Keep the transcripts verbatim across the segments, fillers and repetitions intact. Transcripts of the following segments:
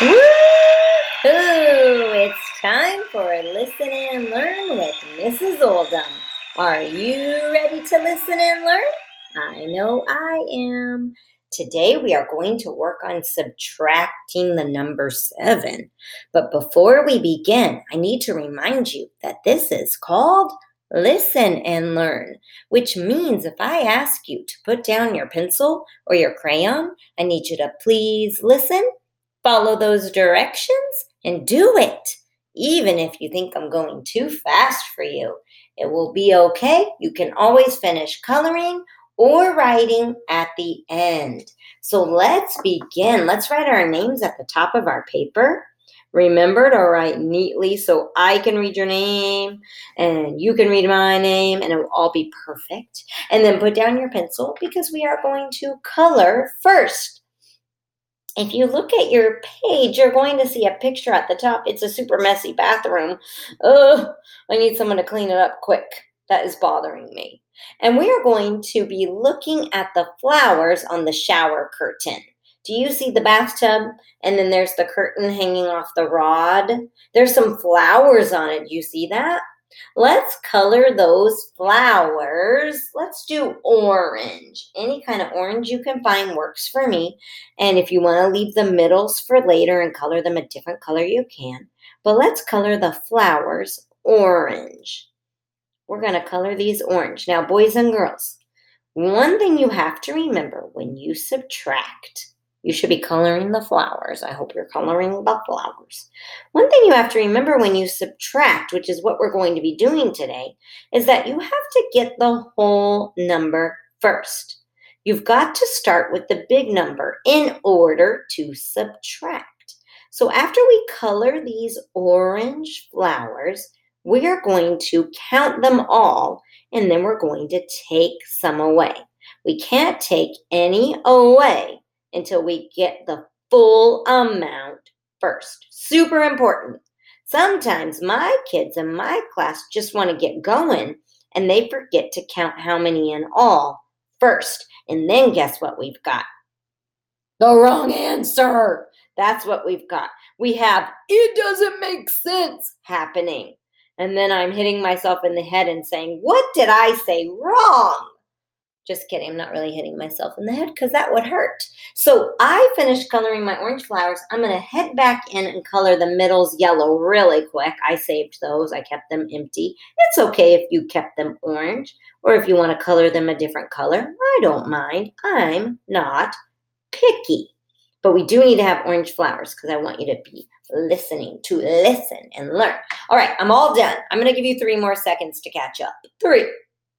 Woo! It's time for Listen and Learn with Missus Oldham. Are you ready to listen and learn? I know I am. Today we are going to work on subtracting the number seven. But before we begin, I need to remind you that this is called Listen and Learn, which means if I ask you to put down your pencil or your crayon, I need you to please listen, follow those directions, and do it. Even if you think I'm going too fast for you, it will be okay. You can always finish coloring or writing at the end. So let's begin. Let's write our names at the top of our paper. Remember to write neatly so I can read your name and you can read my name and it will all be perfect. And then put down your pencil because we are going to color first. If you look at your page, you're going to see a picture at the top. It's a super messy bathroom. Ugh, I need someone to clean it up quick. That is bothering me. And we are going to be looking at the flowers on the shower curtain. Do you see the bathtub? And then there's the curtain hanging off the rod. There's some flowers on it. Do you see that? Let's color those flowers. Let's do orange. Any kind of orange you can find works for me. And if you want to leave the middles for later and color them a different color, you can. But let's color the flowers orange. We're going to color these orange. Now, boys and girls, one thing you have to remember when you subtract, you should be coloring the flowers. I hope you're coloring the flowers. One thing you have to remember when you subtract, which is what we're going to be doing today, is that you have to get the whole number first. You've got to start with the big number in order to subtract. So after we color these orange flowers, we are going to count them all, and then we're going to take some away. We can't take any away until we get the full amount first. Super important. Sometimes my kids in my class just want to get going and they forget to count how many in all first. And then guess what we've got? The wrong answer. That's what we've got. We have, it doesn't make sense happening. And then I'm hitting myself in the head and saying, what did I say wrong? Just kidding, I'm not really hitting myself in the head because that would hurt. So I finished coloring my orange flowers. I'm going to head back in and color the middles yellow really quick. I saved those. I kept them empty. It's okay if you kept them orange or if you want to color them a different color. I don't mind. I'm not picky. But we do need to have orange flowers because I want you to be listening, to listen and learn. All right, I'm all done. I'm going to give you three more seconds to catch up. Three,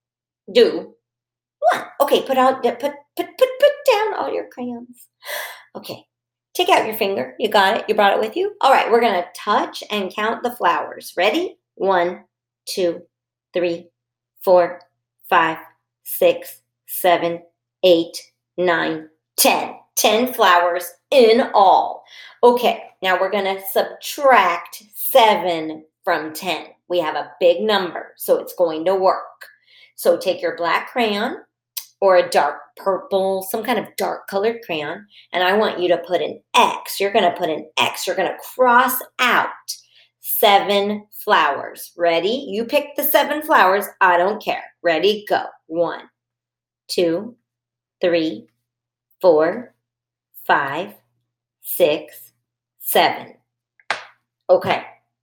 two, one. Okay, put out, put, put, put, put down all your crayons. Okay, take out your finger. You got it? You brought it with you? All right, we're going to touch and count the flowers. Ready? One, two, three, four, five, six, seven, eight, nine, ten. ten flowers in all. Okay, now we're going to subtract seven from ten. We have a big number, so it's going to work. So take your black crayon or a dark purple, some kind of dark colored crayon, and I want you to put an X. You're going to put an X. You're going to cross out seven flowers. Ready? You pick the seven flowers. I don't care. Ready? Go. One, two, three, four, five, six, seven. Okay.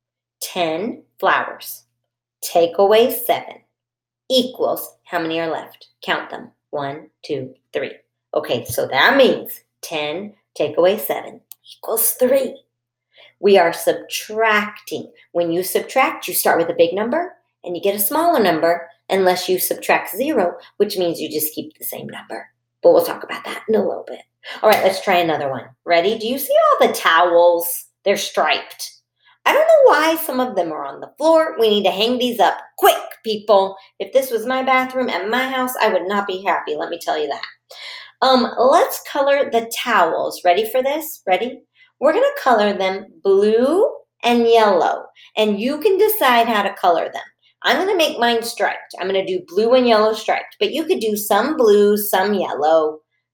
ten flowers. Take away seven. Equals how many are left? Count them. One, two, three. Okay, so that means ten take away seven equals three. We are subtracting. When you subtract, you start with a big number and you get a smaller number unless you subtract zero, which means you just keep the same number. But we'll talk about that in a little bit. All right, let's try another one. Ready? Do you see all the towels? They're striped. I don't know why some of them are on the floor. We need to hang these up quick, people. If this was my bathroom at my house, I would not be happy, let me tell you that. Um, let's color the towels. Ready for this? Ready? We're going to color them blue and yellow, and you can decide how to color them. I'm going to make mine striped. I'm going to do blue and yellow striped, but you could do some blue, some yellow,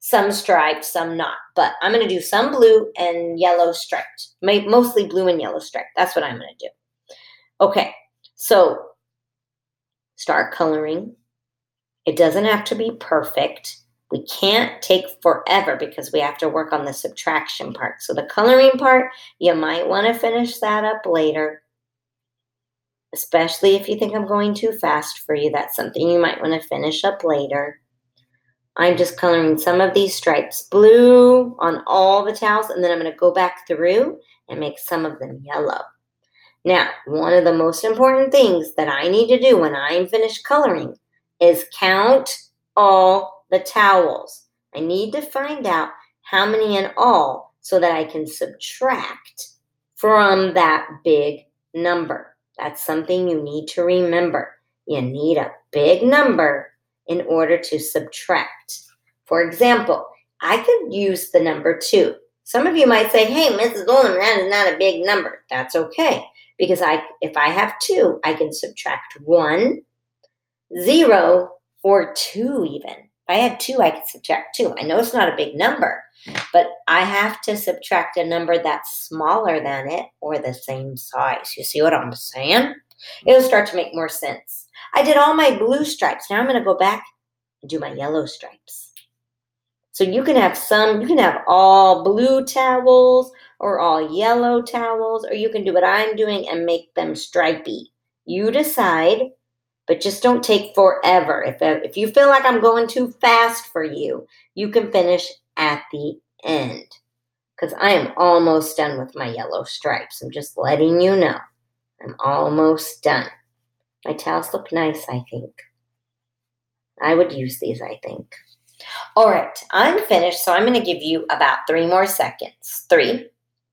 some striped, some not. But I'm going to do some blue and yellow striped, mostly blue and yellow striped. That's what I'm going to do. Okay, so start coloring. It doesn't have to be perfect. We can't take forever because we have to work on the subtraction part. So the coloring part, you might want to finish that up later, especially if you think I'm going too fast for you. That's something you might want to finish up later. I'm just coloring some of these stripes blue on all the towels, and then I'm going to go back through and make some of them yellow. Now, one of the most important things that I need to do when I'm finished coloring is count all the towels. I need to find out how many in all so that I can subtract from that big number. That's something you need to remember. You need a big number in order to subtract. For example, I could use the number two. Some of you might say, hey, Missus Oldham, that is not a big number. That's okay, because I, if I have two, I can subtract one, zero, or two even. If I had two, I could subtract two. I know it's not a big number, but I have to subtract a number that's smaller than it or the same size. You see what I'm saying? It'll start to make more sense. I did all my blue stripes. Now I'm going to go back and do my yellow stripes. So you can have some, you can have all blue towels or all yellow towels, or you can do what I'm doing and make them stripy. You decide, but just don't take forever. If, if you feel like I'm going too fast for you, you can finish at the end, because I am almost done with my yellow stripes. I'm just letting you know. I'm almost done. My towels look nice, I think. I would use these, I think. All right, I'm finished, so I'm going to give you about three more seconds. Three,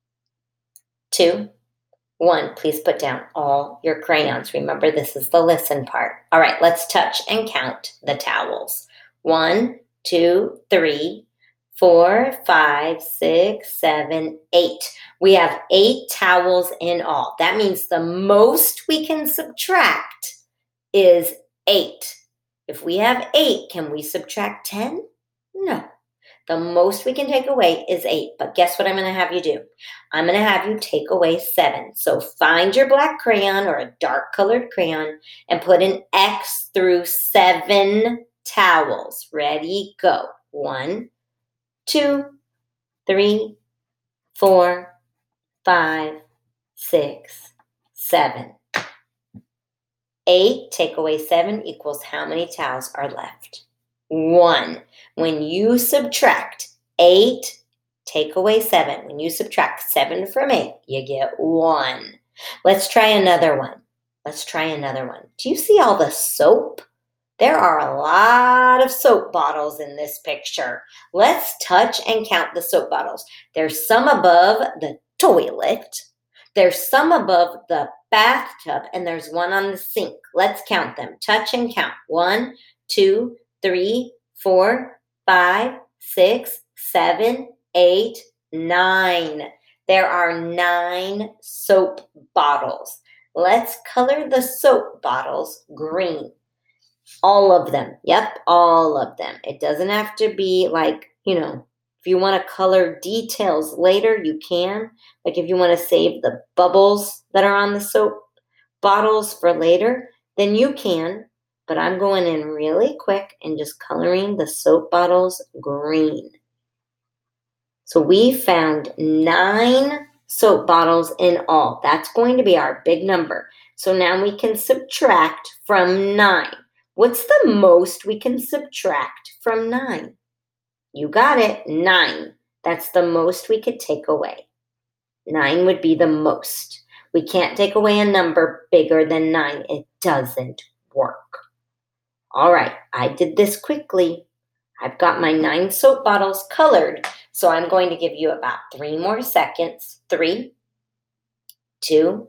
two, one. Please put down all your crayons. Remember, this is the listen part. All right, let's touch and count the towels. One, two, three, four, five, six, seven, eight. We have eight towels in all. That means the most we can subtract is eight. If we have eight, can we subtract ten? No. The most we can take away is eight. But guess what I'm going to have you do? I'm going to have you take away seven. So find your black crayon or a dark colored crayon and put an X through seven towels. Ready, go. One, two, three, four, five, six, seven. Eight, take away seven equals how many towels are left? One. When you subtract eight, take away seven. When you subtract seven from eight, you get one. Let's try another one. Let's try another one. Do you see all the soap? There are a lot of soap bottles in this picture. Let's touch and count the soap bottles. There's some above the toilet. There's some above the bathtub, and there's one on the sink. Let's count them. Touch and count. One, two, three, four, five, six, seven, eight, nine. There are nine soap bottles. Let's color the soap bottles green. All of them. Yep, all of them. It doesn't have to be like, you know, if you want to color details later, you can. Like if you want to save the bubbles that are on the soap bottles for later, then you can. But I'm going in really quick and just coloring the soap bottles green. So we found nine soap bottles in all. That's going to be our big number. So now we can subtract from nine. What's the most we can subtract from nine? You got it, nine. That's the most we could take away. Nine would be the most. We can't take away a number bigger than nine. It doesn't work. All right, I did this quickly. I've got my nine soap bottles colored, so I'm going to give you about three more seconds. Three, two,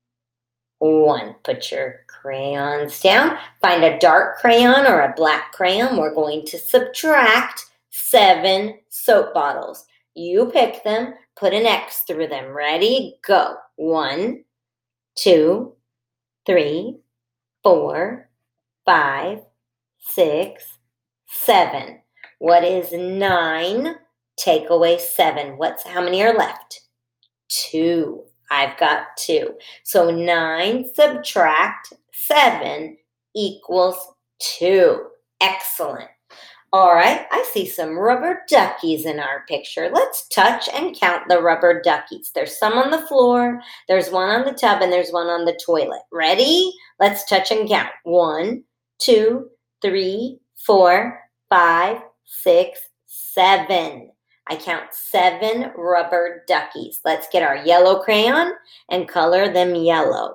one. Put your crayons down. Find a dark crayon or a black crayon. We're going to subtract seven soap bottles. You pick them, put an X through them. Ready? Go. One, two, three, four, five, six, seven. What is nine? Take away seven. What's how many are left? Two. I've got two. So nine subtract seven equals two. Excellent. All right, I see some rubber duckies in our picture. Let's touch and count the rubber duckies. There's some on the floor, there's one on the tub, and there's one on the toilet. Ready? Let's touch and count. One, two, three, four, five, six, seven. I count seven rubber duckies. Let's get our yellow crayon and color them yellow.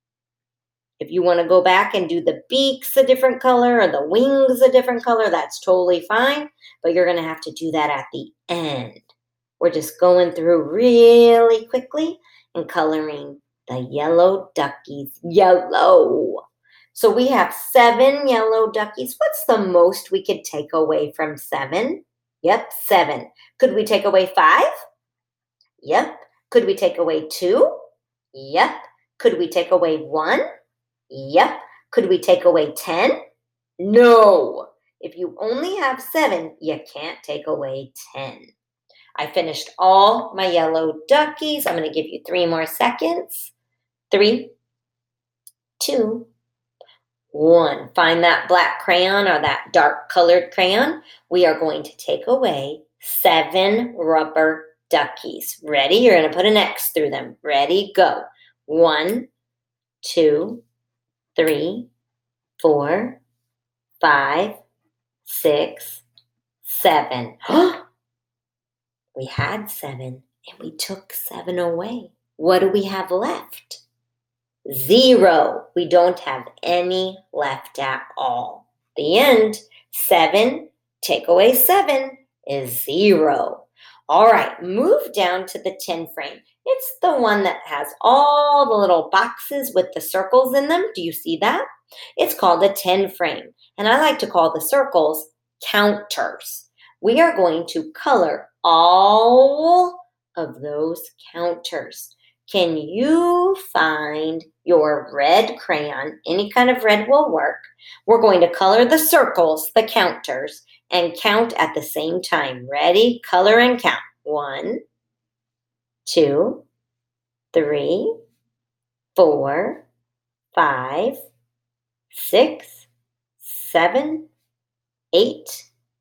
If you want to go back and do the beaks a different color or the wings a different color, that's totally fine, but you're going to have to do that at the end. We're just going through really quickly and coloring the yellow duckies yellow. So we have seven yellow duckies. What's the most we could take away from seven? Yep, seven. Could we take away five? Yep. Could we take away two? Yep. Could we take away one? Yep. Could we take away ten? No. If you only have seven, you can't take away ten. I finished all my yellow duckies. I'm going to give you three more seconds. Three, two, one. Find that black crayon or that dark colored crayon. We are going to take away seven rubber duckies. Ready? You're going to put an X through them. Ready? Go. One, two, three, four, five, six, seven. We had seven and we took seven away. What do we have left? Zero. We don't have any left at all. The end. Seven, take away seven is zero. All right, move down to the ten frame. It's the one that has all the little boxes with the circles in them. Do you see that? It's called a ten frame, and I like to call the circles counters. We are going to color all of those counters. Can you find your red crayon? Any kind of red will work. We're going to color the circles, the counters, and count at the same time. Ready? Color and count. One, two, three, four, five, six, seven, eight,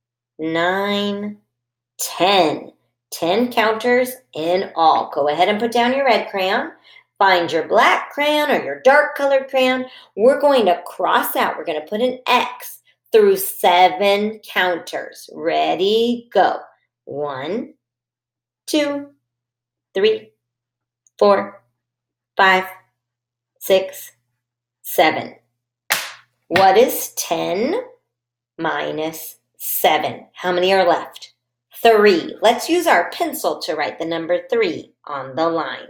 nine, ten. ten counters in all. Go ahead and put down your red crayon. Find your black crayon or your dark colored crayon. We're going to cross out. We're going to put an X through seven counters. Ready, go. One, two, three, four, five, six, seven. What is ten minus seven? How many are left? Three. Let's use our pencil to write the number three on the line.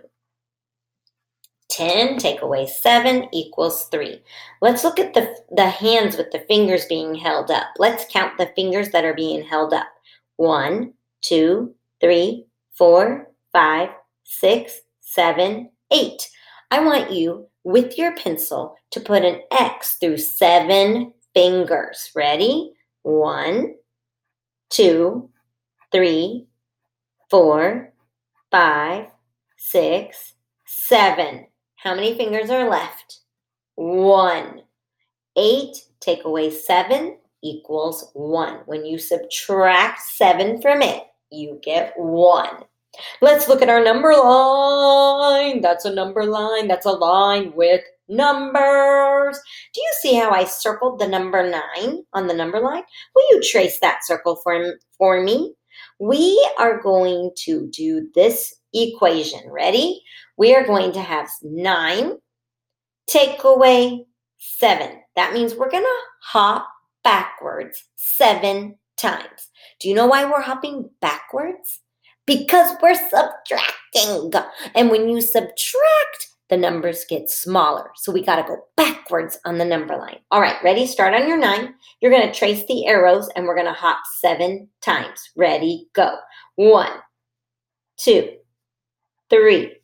ten take away seven equals three. Let's look at the, the hands with the fingers being held up. Let's count the fingers that are being held up. One, two, three, four, five, six, seven, eight. I want you, with your pencil, to put an X through seven fingers. Ready? One, two, three, four, five, six, seven. How many fingers are left? One. Eight take away seven equals one. When you subtract seven from it, you get one. Let's look at our number line. That's a number line. That's a line with numbers. Do you see how I circled the number nine on the number line? Will you trace that circle for, for me? We are going to do this equation. Ready? We are going to have nine take away seven. That means we're going to hop backwards seven times. Do you know why we're hopping backwards? Because we're subtracting. And when you subtract, the numbers get smaller. So we got to go backwards on the number line. All right, ready? Start on your nine. You're going to trace the arrows and we're going to hop seven times. Ready? Go. One, two, three,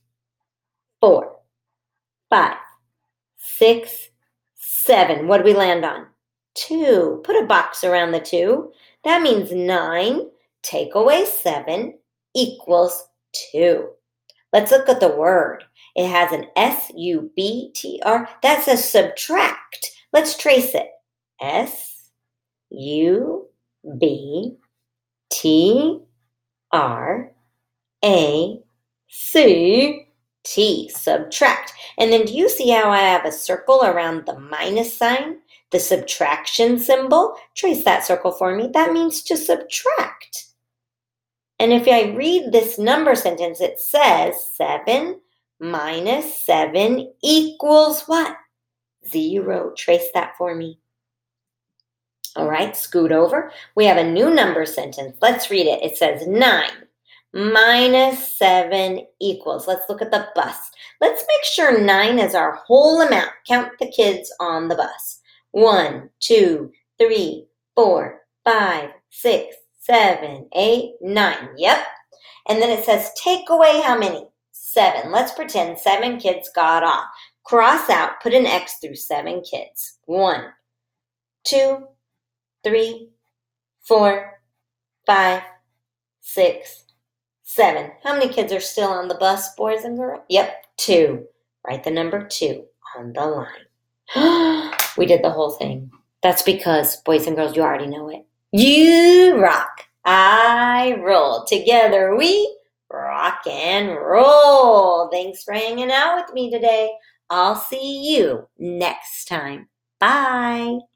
four, five, six, seven. What do we land on? two. Put a box around the two. That means nine take away seven equals two. Let's look at the word. It has an S U B T R. That says subtract. Let's trace it. S U B T R A C T, subtract. And then do you see how I have a circle around the minus sign, the subtraction symbol? Trace that circle for me. That means to subtract. And if I read this number sentence, it says seven minus seven equals what? Zero. Trace that for me. All right, scoot over. We have a new number sentence. Let's read it. It says nine minus seven equals. Let's look at the bus. Let's make sure nine is our whole amount. Count the kids on the bus. One, two, three, four, five, six, seven, eight, nine. Yep. And then it says take away how many? Seven. Let's pretend seven kids got off. Cross out, put an X through seven kids. One, two, three, four, five, six, seven. How many kids are still on the bus, boys and girls? Yep, two. Write the number two on the line. We did the whole thing. That's because, boys and girls, you already know it. You rock. I roll. Together we rock and roll. Thanks for hanging out with me today. I'll see you next time. Bye.